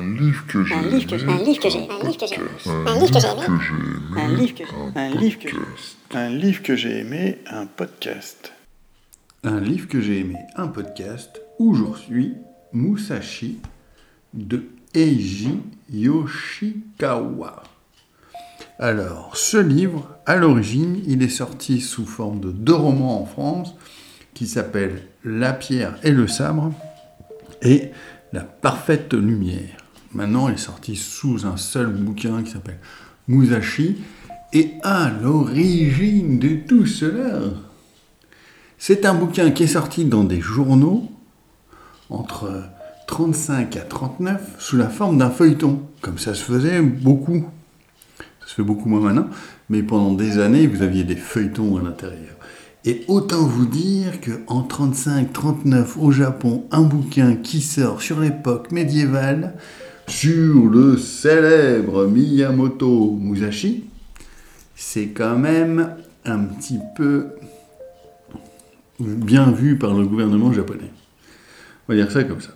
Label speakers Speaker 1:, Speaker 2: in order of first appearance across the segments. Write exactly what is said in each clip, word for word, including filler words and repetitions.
Speaker 1: Un livre que j'ai
Speaker 2: Un livre que j'ai
Speaker 1: aimé,
Speaker 2: un livre que j'ai
Speaker 1: un
Speaker 2: un livre que j'ai
Speaker 1: podcast.
Speaker 2: un livre que j'ai aimé,
Speaker 1: Un livre que j'ai aimé,
Speaker 2: un livre que
Speaker 1: un
Speaker 3: Un livre que j'ai aimé, un podcast.
Speaker 4: Un livre que j'ai aimé, un podcast. Aujourd'hui, Musashi de Eiji Yoshikawa. Alors, ce livre, à l'origine, il est sorti sous forme de deux romans en France qui s'appellent La pierre et le sabre et La parfaite lumière. Maintenant, il est sorti sous un seul bouquin qui s'appelle Musashi. Et à l'origine de tout cela, c'est un bouquin qui est sorti dans des journaux entre trente-cinq à trente-neuf sous la forme d'un feuilleton, comme ça se faisait beaucoup. Ça se fait beaucoup moins maintenant, mais pendant des années, vous aviez des feuilletons à l'intérieur. Et autant vous dire qu'en trente-cinq trente-neuf au Japon, un bouquin qui sort sur l'époque médiévale, sur le célèbre Miyamoto Musashi, c'est quand même un petit peu bien vu par le gouvernement japonais. On va dire ça comme ça.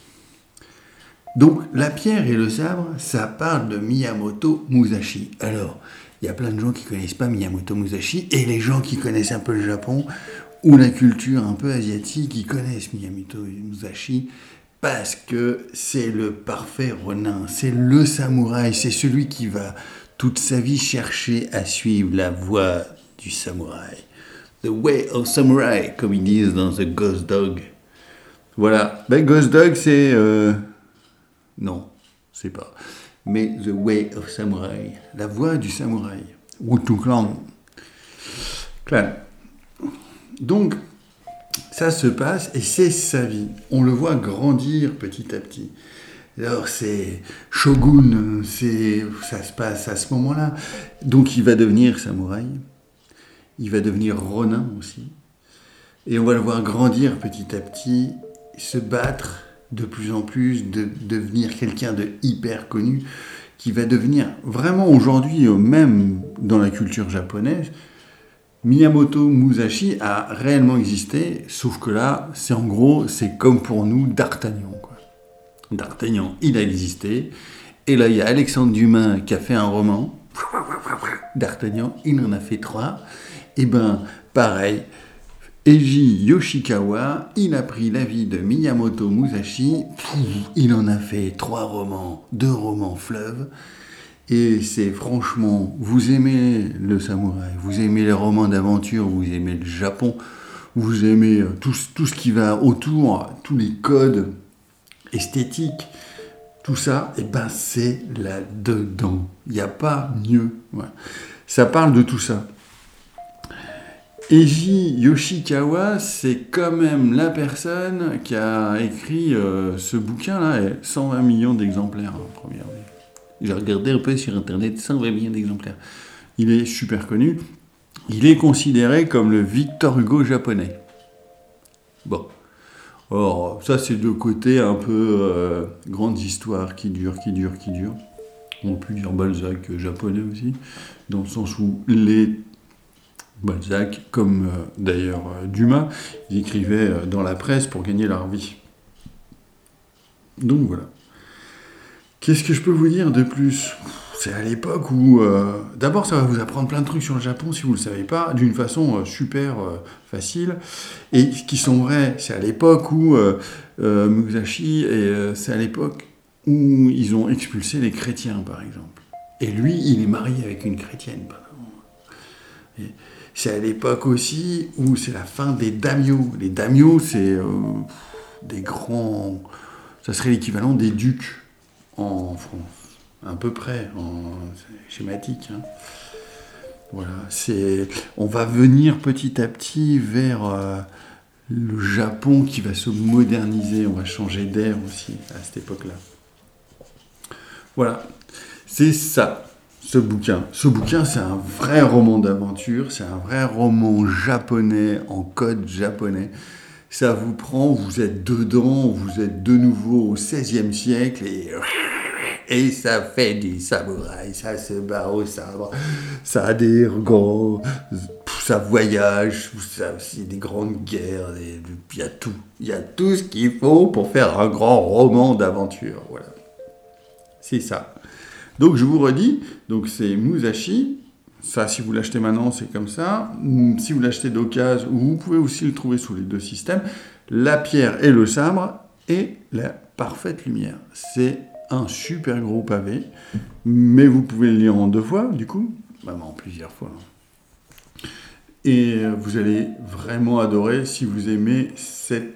Speaker 4: Donc, La pierre et le sabre, ça parle de Miyamoto Musashi. Alors, il y a plein de gens qui ne connaissent pas Miyamoto Musashi, et les gens qui connaissent un peu le Japon, ou la culture un peu asiatique, ils connaissent Miyamoto Musashi, parce que c'est le parfait ronin, c'est le samouraï, c'est celui qui va toute sa vie chercher à suivre la voie du samouraï. The way of samurai, comme ils disent dans The Ghost Dog. Voilà. Ben, Ghost Dog, c'est... Euh... Non, c'est pas. Mais The way of samurai, la voie du samouraï. Wutu Clan. Clan. Donc, ça se passe et c'est sa vie. On le voit grandir petit à petit. Alors c'est Shogun, c'est, ça se passe à ce moment-là. Donc il va devenir samouraï, il va devenir ronin aussi. Et on va le voir grandir petit à petit, se battre de plus en plus, de devenir quelqu'un de hyper connu, qui va devenir vraiment aujourd'hui, même dans la culture japonaise, Miyamoto Musashi a réellement existé, sauf que là, c'est en gros, c'est comme pour nous D'Artagnan, quoi. D'Artagnan, il a existé. Et là, il y a Alexandre Dumas qui a fait un roman. D'Artagnan, il en a fait trois. Et ben, pareil, Eiji Yoshikawa, il a pris la vie de Miyamoto Musashi. Il en a fait trois romans, deux romans fleuves. Et c'est franchement, vous aimez le samouraï, vous aimez les romans d'aventure, vous aimez le Japon, vous aimez tout, tout ce qui va autour, tous les codes esthétique, tout ça, et ben c'est là-dedans. Il n'y a pas mieux. Ouais. Ça parle de tout ça. Eiji Yoshikawa, c'est quand même la personne qui a écrit euh, ce bouquin-là, et cent vingt millions d'exemplaires en première. J'ai regardé un peu sur Internet, cent vingt millions d'exemplaires. Il est super connu. Il est considéré comme le Victor Hugo japonais. Bon. Or, ça, c'est deux côtés un peu euh, grandes histoires qui durent, qui durent, qui durent. On peut dire Balzac japonais aussi, dans le sens où les Balzac, comme euh, d'ailleurs euh, Dumas, ils écrivaient euh, dans la presse pour gagner leur vie. Donc voilà. Qu'est-ce que je peux vous dire de plus ? C'est à l'époque où... Euh, d'abord, ça va vous apprendre plein de trucs sur le Japon, si vous ne le savez pas, d'une façon euh, super euh, facile. Et qui sont vrais, c'est à l'époque où euh, euh, Musashi, et, euh, c'est à l'époque où ils ont expulsé les chrétiens, par exemple. Et lui, il est marié avec une chrétienne. Et c'est à l'époque aussi où c'est la fin des daimyos. Les daimyos, c'est euh, des grands... Ça serait l'équivalent des ducs en France. À peu près, en schématique. Hein. Voilà, c'est, on va venir petit à petit vers euh, le Japon qui va se moderniser, on va changer d'air aussi à cette époque-là. Voilà, c'est ça, ce bouquin. Ce bouquin, c'est un vrai roman d'aventure, c'est un vrai roman japonais, en code japonais. Ça vous prend, vous êtes dedans, vous êtes de nouveau au seizième siècle et... Et ça fait des samouraïs, ça se bat au sabre, ça a des grands, ça voyage, ça c'est des grandes guerres, il y a tout, il y a tout ce qu'il faut pour faire un grand roman d'aventure, voilà. c'est ça. Donc je vous redis, donc c'est Musashi. Ça, si vous l'achetez maintenant, c'est comme ça. Si vous l'achetez d'occasion, vous pouvez aussi le trouver sous les deux systèmes. La pierre et le sabre et la parfaite lumière. C'est un super gros pavé, mais vous pouvez le lire en deux fois, du coup, même en plusieurs fois. Et vous allez vraiment adorer si vous aimez cette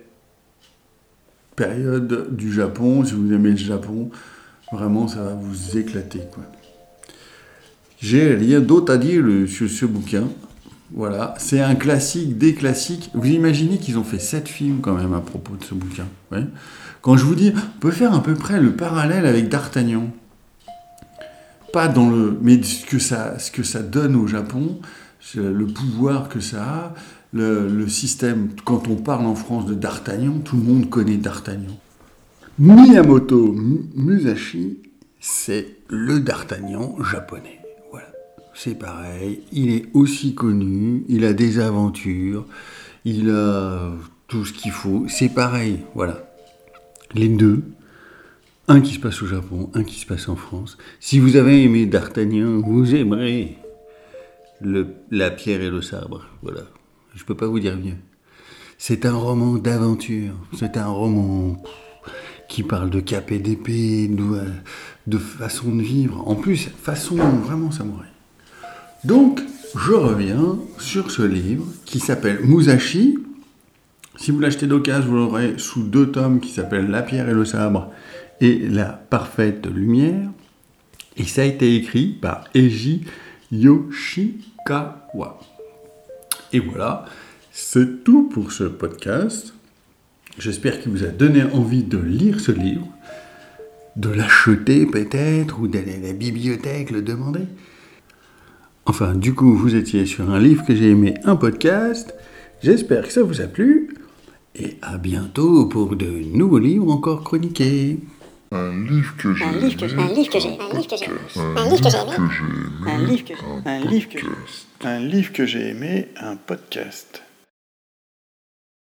Speaker 4: période du Japon, si vous aimez le Japon, vraiment ça va vous éclater, quoi. J'ai rien d'autre à dire sur ce bouquin. Voilà, c'est un classique des classiques. Vous imaginez qu'ils ont fait sept films quand même à propos de ce bouquin. Ouais. Quand je vous dis, on peut faire à peu près le parallèle avec D'Artagnan. Pas dans le, mais ce que ça, ce que ça donne au Japon, le pouvoir que ça a, le, le système. Quand on parle en France de D'Artagnan, tout le monde connaît D'Artagnan. Miyamoto Musashi, c'est le D'Artagnan japonais. C'est pareil, il est aussi connu, il a des aventures, il a tout ce qu'il faut, c'est pareil, voilà. Les deux, un qui se passe au Japon, un qui se passe en France. Si vous avez aimé D'Artagnan, vous aimerez le, La pierre et le sabre, voilà. Je ne peux pas vous dire mieux. C'est un roman d'aventure, c'est un roman qui parle de cap et d'épée, de, de façon de vivre, en plus, façon vraiment samouraï. Donc, je reviens sur ce livre qui s'appelle Musashi. Si vous l'achetez d'occasion, vous l'aurez sous deux tomes qui s'appellent La pierre et le sabre et La parfaite lumière. Et ça a été écrit par Eiji Yoshikawa. Et voilà, c'est tout pour ce podcast. J'espère qu'il vous a donné envie de lire ce livre, de l'acheter peut-être, ou d'aller à la bibliothèque le demander. Enfin, du coup, vous étiez sur un livre que j'ai aimé, un podcast. J'espère que ça vous a plu. Et à bientôt pour de nouveaux livres encore chroniqués.
Speaker 3: Un livre que j'ai
Speaker 1: Un livre que j'ai un livre que j'ai un livre que j'ai un livre que j'ai aimé
Speaker 3: un livre que un livre que un livre que j'ai aimé, un podcast.